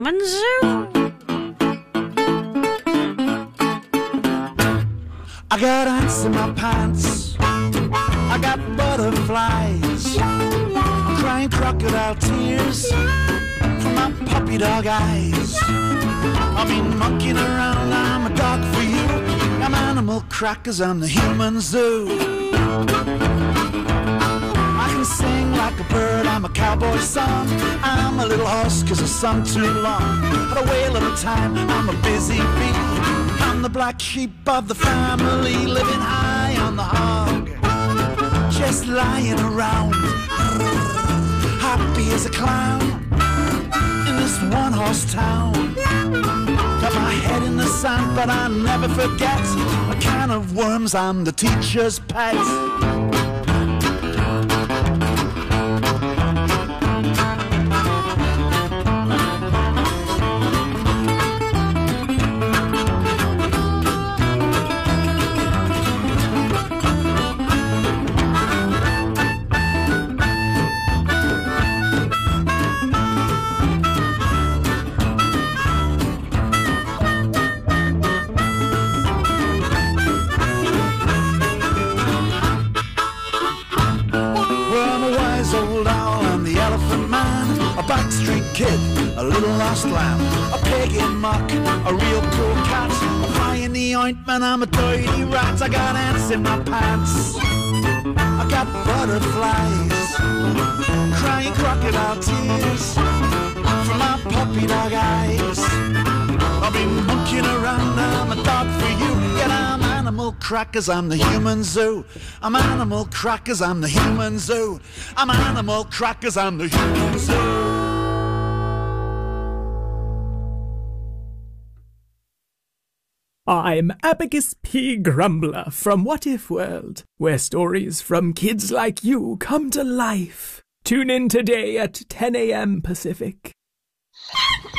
Zoo. I got ants in my pants, I got butterflies, I'm crying crocodile tears from my puppy dog eyes. I've been monkeying around, I'm a dog for you, I'm animal crackers, I'm the human zoo. I can sing like a bird, I'm a cowboy song, I'm a little horse cause I sung too long. Had a whale of a time, I'm a busy bee, I'm the black sheep of the family, living high on the hog, just lying around, happy as a clown in this one-horse town. Got my head in the sand, but I never forget a can of worms, I'm the teacher's pet. Backstreet kid, a little lost lamb, a pig in muck, a real cool cat, a fly in the ointment, I'm a dirty rat. I got ants in my pants, I got butterflies, crying crocodile tears from my puppy dog eyes. I've been monkeying around, I'm a dog for you, yet I'm animal crackers, I'm the human zoo. I'm animal crackers, I'm the human zoo. I'm animal crackers, I'm the human zoo. I'm Abacus P. Grumbler from What If World, where stories from kids like you come to life. Tune in today at 10 a.m. Pacific.